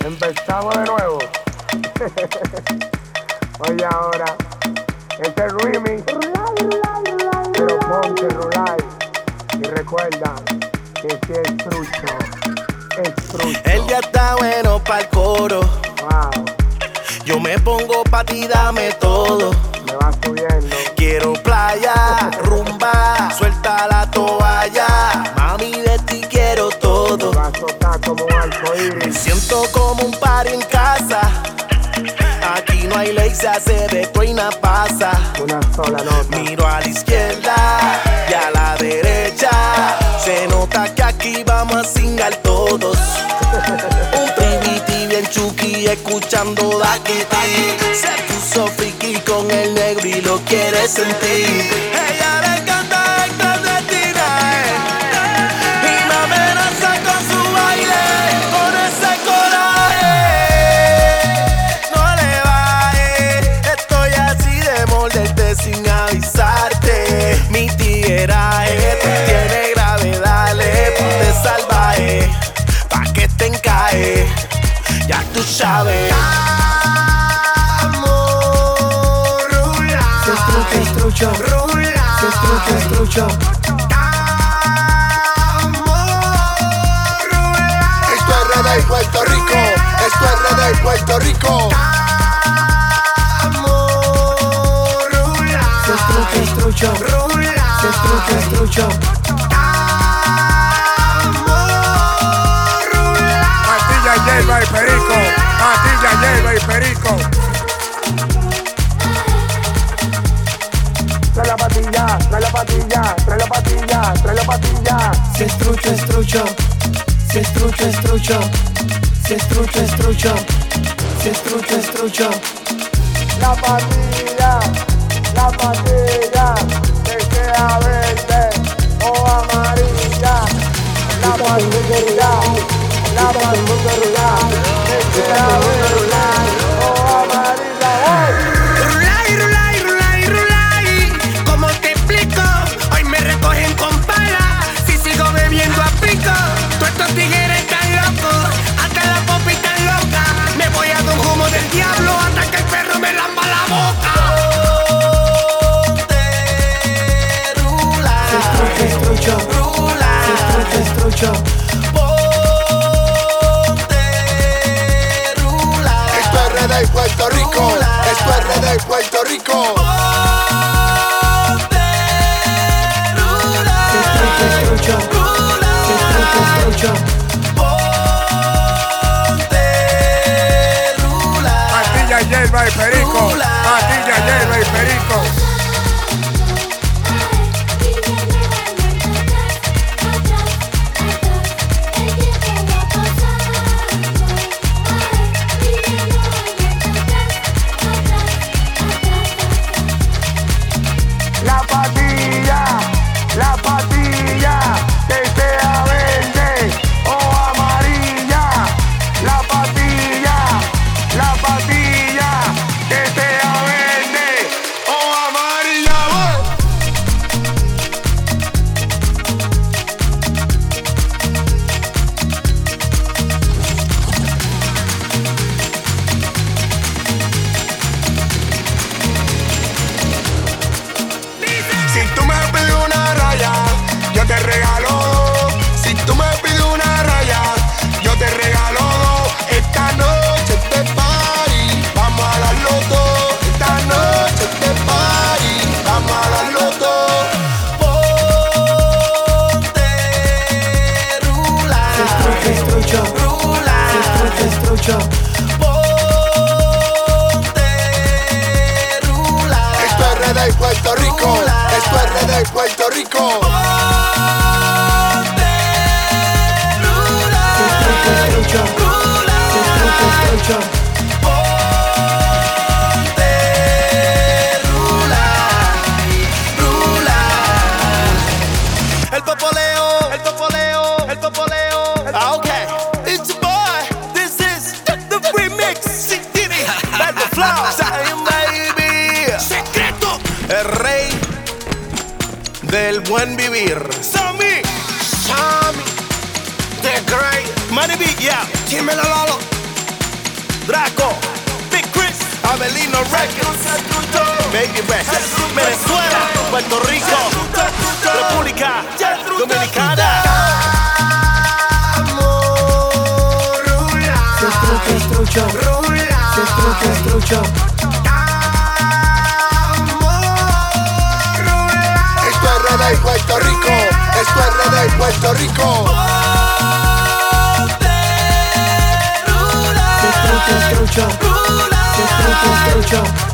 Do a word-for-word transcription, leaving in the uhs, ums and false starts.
Empezamos de nuevo. Oye ahora, este remix, pero ponte Rulay. Y recuerda que si es trucho, es trucho. El día está bueno pa'l coro. Wow. Yo me pongo pa' ti, dame todo. Me va subiendo. Quiero playa, rumba, suelta la toalla. Mami, de ti quiero todo. Me va a soltar como un arcoíris. Me siento como un party en casa. Aquí no hay ley, se hace de todo y nada pasa. Una sola nota. Miro a la izquierda y a la derecha. Se nota que aquí vamos a cingar todos. Un priviti bien chuki escuchando Daquiti. Se puso friki con el negro y lo quiere sentir. Ella le encanta el clandestina, eh. Y me amenaza con su baile, con ese coraje. No le bajes, estoy así de morderte sin avisarte. Mi tigueraje, tú tienes gravedad, le ponte salvaje. Pa' que te encaje, ya tú sabes. Amor, rula. Si es trucho, es trucho. Rula. Si es trucho, es trucho. Amor, rula. Esto es R D Puerto Rico. Esto es R D Puerto Rico. Amor, rula. Si es trucho, es trucho. Rula. Si es trucho, es trucho. Patilla, hierba y perico. Patilla, hierba y perico. Trae la patilla, trae la patilla, trae la patilla, trae la patilla. Si es trucho, es trucho. Si es trucho, es trucho. Si es trucho, es trucho. Si es trucho, es trucho. La patilla, la patilla, que sea verde o amarilla. La patilla, la patilla, que sea verde o amarilla. Rulay, rulay, rulay, rulay. ¿Cómo te explico? Hoy me recogen con pala. Si sigo bebiendo a pico, todos estos tigres están locos. Hasta la popi tan loca. Me voy a dar un humo del diablo hasta que el perro me lamba la boca. Ponte rulay. Si es trucho, es trucho. Rulay. Si es trucho, es trucho. Ponte rulay. Esto es R D Puerto Rico. Esto es R D Puerto Rico. Ponte rulay. Si es trucho, es trucho. Si es trucho, es trucho. Ponte rulay. Patilla, hierba y perico. Patilla, hierba y perico. La patilla, la patilla, que sea verde o amarilla. La patilla, la patilla, que sea verde o amarilla. Si tú me pides una raya, yo te regalo dos. Si tú me pides una raya, yo te regalo dos. Esta noche te party, vamos a darlo todo. Esta noche te party, vamos a darlo todo. Ponte rulay. Si es trucho, es trucho. Rulay. Si es trucho, es trucho. Ponte rulay. Esto es R D Puerto Rico. Esto es R D Puerto Rico. Ponte Si es trucho, es trucho. Si es trucho, es trucho. Ponte rulay, rulay. El popoleo, el popoleo, el popoleo. Ah, okay. It's your boy. This is the remix. Sí, Diddy. That's the flow. Zion, baby. Secreto. El rey del buen vivir. Sammy. Sammy. The great. Money beat, yeah. Dímelo, Lolo. Draco, Big Chris, Avelino Records, Baby Records, Venezuela, Puerto Rico, República Dominicana. Se estrucho, estrucho, se estrucho, estrucho. Esto es R D Puerto Rico, esto es R D Puerto Rico. Se estrucho, estrucho, se estrucho, estrucho.